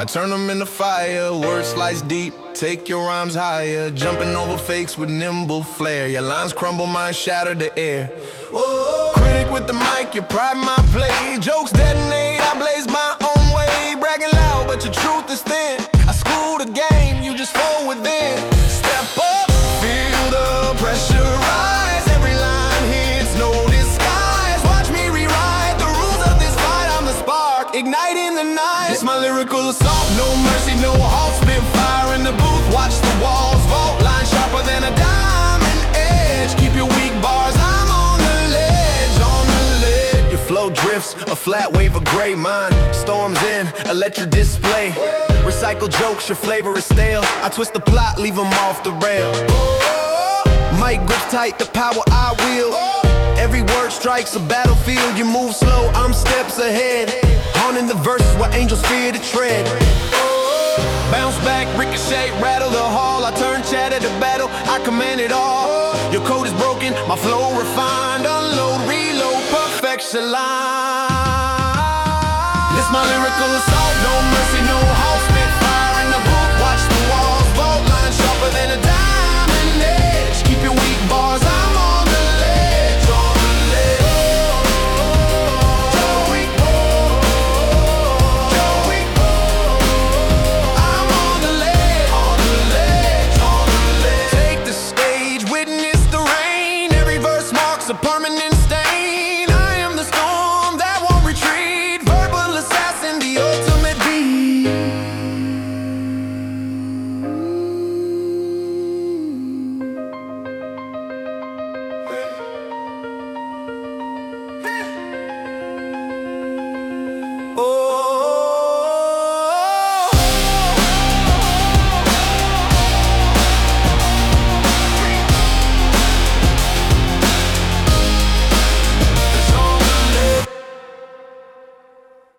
I turn them into fire, words slice deep, take your rhymes higher. Jumping over fakes with nimble flair. Your lines crumble, mine shatter the air. Whoa. Critic with the mic, your pride my play. Jokes detonate, I blaze my own way. Bragging loud, but your truth is thin. I school the game, you just fall within. Step up, feel the pressure rise. Every line hits, no disguise. Watch me rewrite the rules of this fight. I'm the spark, igniting the night. It's my lyrical assault, no mercy, no halt. Spit fire in the booth, watch the walls vault. Line sharper than a diamond edge. Keep your weak bars, I'm on the ledge, on the ledge. Your flow drifts, a flat wave of gray. Mine storms in, electric display. Recycle jokes, your flavor is stale. I twist the plot, leave them off the rail. Mic grip tight, the power I wield. Every word strikes a battlefield. You move slow, I'm steps ahead. Haunting the verses where angels fear to tread. Bounce back, ricochet, rattle the hall. I turn chatter to battle, I command it all. Your code is broken, my flow refined. Unload, reload, perfection line. This my lyrical assault, no mercy, no halt.